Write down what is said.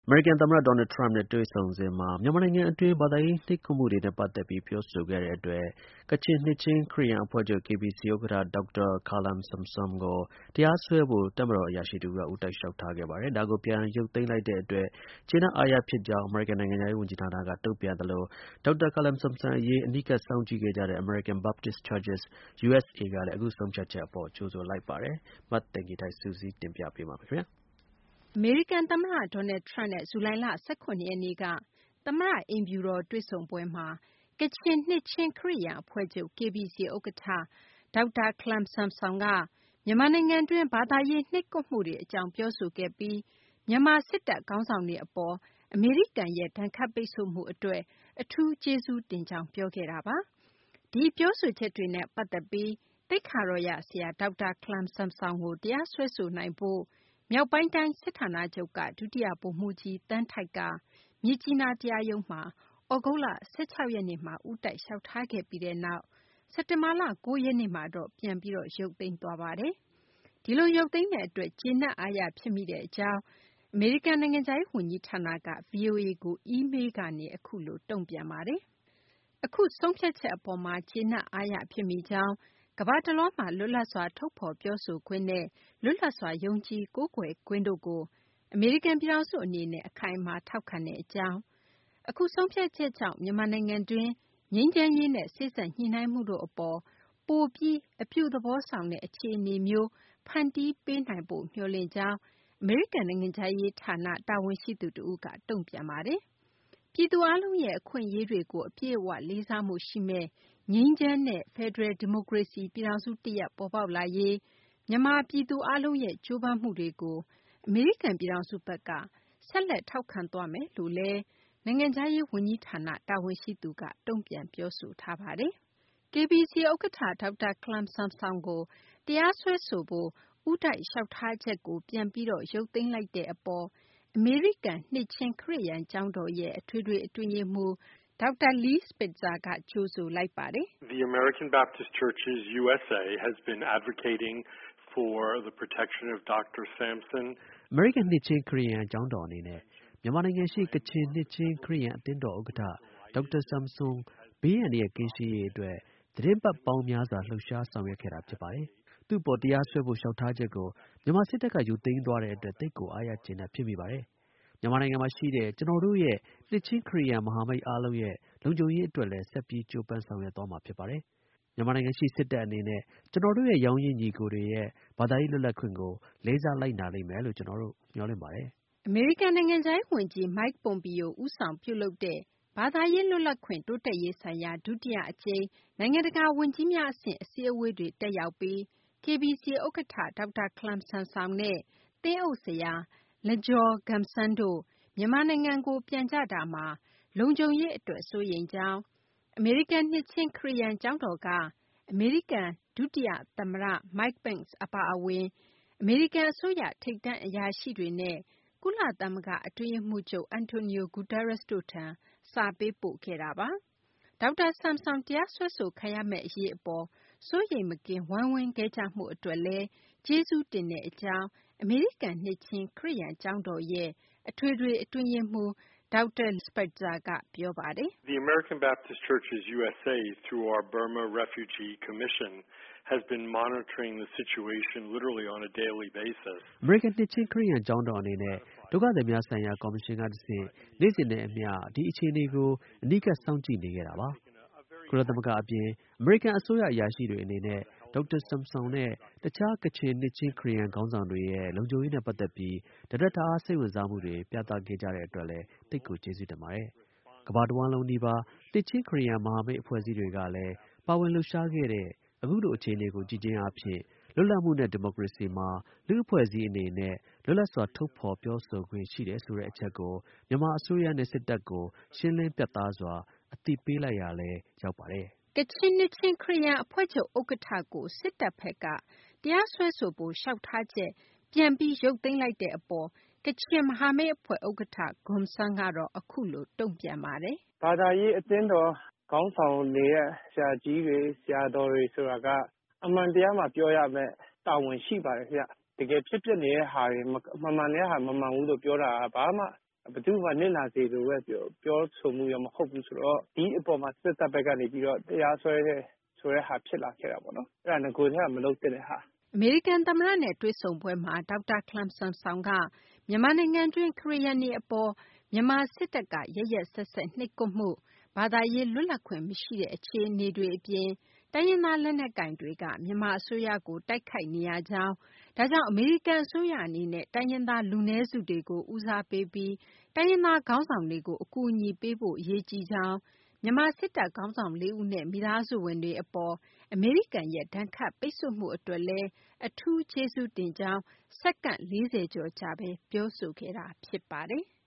အမေရိကန်သမ္မတ Donald Trump နဲ့ တွေ့ဆုံစဉ်မှာ မြန်မာနိုင်ငံအတွင်း ဘာသာရေး နှိပ်ကွပ်မှုတွေနဲ့ ပတ်သက်ပြီး ပြောဆိုခဲ့တဲ့အတွက် ကချင်နှစ်ခြင်း ခရစ်ယာန်အဖွဲ့ချုပ် KBC ဥက္ကဌ ဒေါက်တာ ခါလမ်ဆမ်ဆွမ်ကို တရားစွဲဖို့ တပ်မတော် အရာရှိတစ်ဦးက ဦးတိုက် လျှောက်ထားခဲ့ပါတယ်။ ဒါကို ပြန်ရုပ်သိမ်းလိုက်တဲ့အတွက် ကျေနပ်အားရဖြစ်ကြောင်း အမေရိကန်နိုင်ငံခြားရေးဝန်ကြီးဌာနက တုံ့ပြန်သလို ဒေါက်တာ ခါလမ်ဆမ်ဆွမ်အရေး အနီးကပ် စောင့်ကြည့်ခဲ့ကြတဲ့ American Baptist Churches (USA) ကလည်း အခု ဆုံးဖြတ်ချက်အပေါ် ကြိုဆိုလိုက်ပါတယ်။ မသိင်္ဂ ီထိုက် စုစည်းတင်ပြပေးပါမယ်။အမေရိကန်သမ္မတ Donald Trump နဲ့ ဇူလိုင်လ ၁၇ ရက်နေ့က သမ္မတအိမ်ဖြူတော် တွေ့ဆုံပွဲမှာ ကချင်နှစ်ခြင်း ခရစ်ယာန်အဖွဲ့ချုပ် KBC ဥက္ကဋ္ဌ ဒေါက်တာ ခါလမ်ဆမ်ဆွမ်က မြန်မာနိုင်ငံတွင်း ဘာသာရေး နှိပ်ကွပ်မှုတွေအကြောင်း ပြောဆိုခဲ့ပြီး မြန်မာစစ်တပ် ခေါင်းဆောင်တွေအပေါ် အမေရိကန်ရဲ့ ဒဏ်ခတ်ပိတ်ဆို့မှုအတွက် အထူးကျေးဇူးတင်ကြောင်း ပြောခဲ့တာပါ။ ဒီပြောဆိုချက်တွေနဲ့ ပတ်သက်ပြီး သိက္ခာတော်ရဆရာ ဒေါက်တာ ခါလမ်ဆမ်ဆွမ်ကို တရားစွဲဆိုနိုင်ဖို့ မြောက်ပိုင်းတိုင်း စစ်ဌာနချုပ်က ဒုတိယဗိုလ်မှူးကြီး သန်းထိုက်က မြစ်ကြီးနား တရားရုံးမှာ သြဂုတ်လ ၁၆ ရက်နေ့မှာ ဦးတိုက် လျှောက်ထားခဲ့ပြီးနောက် စက်တင်ဘာလ ၉ ရက်နေ့မှာတော့ ပြန်ပြီး ရုပ်သိမ်းသွားပါတယ်။ ဒီလို ရုပ်သိမ်းတဲ့အတွက် ကျေနပ်အားရ ဖြစ်မိကြောင်း အမေရိကန် နိုင်ငံခြားရေး ဝန်ကြီးဌာနက ဗွီအိုအေကို အီးမေလ်းကနေ အခုလို တုံ့ပြန်ပါတယ်။ အခု ဆုံးဖြတ်ချက် အပေါ်မှာ ကျေနပ်အားရ ဖြစ်မိကြောင်း၊ ကမ္ဘာတလွှားမှာ လွတ်လပ်စွာ ထုတ်ဖော်ပြောဆိုခွင့်နဲ့ လွတ်လပ်စွာ ယုံကြည်ကိုးကွယ်ခွင့်တို့ကို အမေရိကန် ပြည်ထောင်စု အနေနဲ့ အခိုင်အမာ ထောက်ခံကြောင်း၊ အခု ဆုံးဖြတ်ချက်ကြောင့် မြန်မာနိုင်ငံတွင်း ငြိမ်းချမ်းရေးနဲ့ စေ့စပ်ညှိနှိုင်းမှုတို့ အပေါ် ပိုပြီး အပြုသဘောဆောင်တဲ့ အခြေအနေမျိုး ဖန်တီးပေးနိုင်ဖို့ မျှော်လင့်ကြောင်း အမေရိကန် နိုင်ငံခြားရေး ဌာန တာဝန်ရှိသူ တဦးက တုံ့ပြန်ပါတယ်။ ပြည်သူအားလုံးရဲ့ အခွင့်အရေးတွေကို အပြည့်အ၀ လေးစားမှုရှိမယ့် ငြိမ်းချမ်းတဲ့ ဖယ်ဒရယ် ဒီမိုကရေစီ ပြည်ထောင်စု တရပ် ပေါ်ပေါက်လာရေး မြန်မာ ပြည်သူအားလုံးရဲ့ ကြိုးပမ်းမှုတွေကို အမေရိကန် ပြည်ထောင်စုဘက်က ဆက်လက် ထောက်ခံသွားမယ်လို့လည်း နိုင်ငံခြားရေး ဝန်ကြီးဌာန တာဝန်ရှိသူက တုံ့ပြန်ပြောဆိုထားပါတယ်။ KBC ဥက္ကဋ္ဌ ဒေါက်တာ ခါလမ်ဆမ်ဆွမ်ကို တရားစွဲဆိုဖို့ ဦးတိုက် လျှောက်ထားချက်ကို ပြန်ပြီး ရုပ်သိမ်းလိုက်တဲ့ အပေါ် အမေရိကန် နှစ်ခြင်း ခရစ်ယာန် ကျောင်းတော်ရဲ့ အထွေထွေ အတွင်းရေးမှူး ဒေါက်တာ Lee Spitzer က ကြိုဆိုလိုက်ပါတယ်။ "The American Baptist Churches (USA) has been advocating for the protection of Dr. Samson." အမေရိကန် နှစ်ခြင်း ခရစ်ယာန် ကျောင်းတော် အနေနဲ့ မြန်မာနိုင်ငံရှိ ကချင်နှစ်ခြင်း ခရစ်ယာန် အသင်းတော် ဥက္ကဌ ဒေါက်တာ ဆမ်ဆွန် ဘေးအန္တရာယ် ကင်းရှင်းရေး အတွက် သီတင်းပတ်ပေါင်းများစွာ လှုပ်ရှားဆောင်ရွက်ခဲ့တာ ဖြစ်ပါတယ်။ သူ့အပေါ် တရားစွဲဖို့ လျှောက်ထားချက်ကို မြန်မာ စစ်တပ်က ရုပ်သိမ်းသွားတဲ့ အတွက် သိပ်ကို အားရကျေနပ် ဖြစ်မိပါတယ်။ မြန်မာနိုင်ငံမှာ ရှိတဲ့ ကျနော်တို့ရဲ့ နှစ်ခြင်း ခရစ်ယာန် မဟာမိတ်အားလုံးရဲ့ လုံခြုံရေး အတွက်လည်း ဆက်ပြီး ကြိုးပမ်းဆောင်ရွက်သွားမှာ ဖြစ်ပါတယ်။ မြန်မာနိုင်ငံရှိ စစ်တပ် အနေနဲ့ ကျနော်တို့ရဲ့ ရောင်းရင်း ညီအကိုတွေရဲ့ ဘာသာရေး လွတ်လပ်ခွင့်ကို လေးစားလိုက်နာလိမ့်မယ်လို့ ကျနော်တို့ မျှော်လင့်ပါတယ်။ " အမေရိကန် နိုင်ငံခြားရေး ဝန်ကြီး Mike Pompeo ဦးဆောင်ပြုလုပ်တဲ့ ဘာသာရေး လွတ်လပ်ခွင့် တိုးတက်ရေးဆိုင်ရာ ဒုတိယ အကြိမ် နိုင်ငံတကာ ဝန်ကြီးများအဆင့် အစည်းအဝေးတွေ တက်ရောက်ပြီး KBC ဥက္ကဋ္ဌ ဒေါက်တာ ခါလမ်ဆမ်ဆွမ်နဲ့ သင်းအုပ်ဆရာ Lajor Gamsan တို့ မြန်မာနိုင်ငံကို ပြန်ကြတာမှာ လုံခြုံရေး အတွက် စိုးရိမ်ကြောင်း၊ အမေရိကန် နှစ်ခြင်း ခရစ်ယာန် ကျောင်းတော်က အမေရိကန် ဒုတိယ သမ္မတ Mike Pence အပါအဝင် အမေရိကန် အစိုးရ ထိပ်တန်း အရာရှိတွေနဲ့ ကုလသမဂ္ဂ အတွင်းရေးမှူးချုပ် Antonio Guterres တို့ထံ စာပေးပို့ခဲ့တာပါ။ ဒေါက်တာ ဆမ်ဆွမ် တရားစွဲဆိုခံရမယ့် အရေး အပေါ် စိုးရိမ်မကင်း ဝိုင်းဝန်းခဲ့ကြမှု အတွက်လည်း ကျေးဇူးတင်ကြောင်း အမေရိကန် နှစ်ခြင်း ခရစ်ယာန် ကျောင်းတော်ရဲ့ အထွေထွေ အတွင်းရေးမှူး ဒေါက်တာ Spitzer က ပြောပါတယ်။ "The American Baptist Churches (USA) through our Burma Refugee Commission has been monitoring the situation literally on a daily basis." အမေရိကန် နှစ်ခြင်း ခရစ်ယာန် ကျောင်းတော် အနေနဲ့ ဒုက္ခသည်များဆိုင်ရာ ကော်မရှင်က တဆင့် နေ့စဉ်နဲ့အမျှ ဒီအခြေအနေကို အနီးကပ် စောင့်ကြည့်နေခဲ့တာပါ။ ကုလသမဂ္ဂ အပြင် အမေရိကန် အစိုးရ အရာရှိတွေ အနေနဲ့ ဒေါက်တာ ဆမ်ဆွန်နဲ့ တခြား ကချင် နှစ်ခြင်း ခရစ်ယာန် ခေါင်းဆောင်တွေရဲ့ လုံခြုံရေးနဲ့ ပတ်သက်ပြီး တတပ်တအား စိတ်ဝင်စားမှုတွေ ပြသခဲ့ကြတဲ့ အတွက်လည်း သိပ်ကို ကျေးဇူးတင်ပါတယ်။ ကမ္ဘာတဝှမ်းလုံးနီးပါး နှစ်ခြင်း ခရစ်ယာန် မဟာမိတ် အဖွဲ့အစည်းတွေကလည်း ပါဝင်လှုပ်ရှားခဲ့တဲ့ အခုလို အခြေအနေကို ကြည့်ခြင်းအားဖြင့် လွတ်လပ်မှုနဲ့ ဒီမိုကရေစီမှာ လူ့အဖွဲ့အစည်း အနေနဲ့ လွတ်လပ်စွာ ထုတ်ဖော်ပြောဆိုခွင့် ရှိတယ်ဆိုတဲ့ အချက်ကို မြန်မာ အစိုးရနဲ့ စစ်တပ်ကို ရှင်းလင်း ပြတ်သားစွာ အသိပေးလိုက်ရာလည်း ရောက်ပါတယ်။" ကချင်နှစ်ခြင်း ခရစ်ယာန် အဖွဲ့ချုပ် ဥက္ကဋ္ဌကို စစ်တပ်ဘက်က တရားစွဲဆိုဖို့ လျှောက်ထားချက် ပြန်ပြီး ရုပ်သိမ်းလိုက်တဲ့ အပေါ် ကချင်မဟာမိတ် အဖွဲ့ ဥက္ကဋ္ဌ ဂွန်ဆမ်ကတော့ အခုလို တုံ့ပြန်ပါတယ်။ "ဘာသာရေး အသင်းတော် ခေါင်းဆောင်တွေရဲ့ ဆရာကြီးတွေ ဆရာတော်တွေ ဆိုတာက အမှန်တရားမှ ပြောရမယ့် တာဝန်ရှိပါတယ်ခင်ဗျ။ တကယ်ဖြစ်ပျက်နေတဲ့ဟာတွေ မမှန်တဲ့ဟာ မမှန်ဘူးလို့ ပြောတာက ဘာမှဘယ်သူမှနစ်နာစေလိုပဲပြောဆိုမှုရောမဟုတ်ဘူးဆိုတော့ဒီအပေါ်မှာစစ်တပ်ဘက်ကနေပြီးတော့တရားစွဲတဲ့ဆိုတဲ့ဟာဖြစ်လာခဲ့တာပေါ့နော်အဲ့ဒါငကိုယ်ကမလုပ်တဲ့ဟာအမေရိကန်သမ္မတနဲ့တွေ့ဆုံပွဲမှာဒေါက်တာခလမ်ဆမ်ဆောင်ကမြန်မာနိုင်ငံတွင်းခရီးယန်တွေအပေါ်မြန်မာစစ်တပ်ကရက်ရက်စက်စက်နှိပ်ကွပ်မှုဘာသာရေးလွတ်လပ်ခွင့်မရှိတဲ့အခြေအနေတွေအပြင်တိုင်းရင်းသားလက်နက်ကိုင်တွေကမြန်မာအစိုးရကိုတိုက်ခိုက်နေရကြောင်းဒါကြောင့်အမေရိကန်အစိုးရအနေနဲ့တိုင်းရင်းသားလူနည်းစုတွေကိုဦးစားပေးပြီးတိုင်းရင်းသားခေါင်းဆောင်တွေကိုအကူအညီပေးဖို့အရေးကြီးကြောင်းမြန်မာစစ်တပ်ခေါင်းဆောင်4ဦးနဲ့မိသားစုဝင်တွေအပေါ်အမေရိကန်ရဲ့ဒဏ်ခတ်ပိတ်ဆို့မှုအတွက်လည်းအထူးကျေးဇူးတင်ကြောင်းစက္ကန့်40ကျော်ကြာပဲပြောဆိုခဲ့တာဖြစ်ပါတယ်။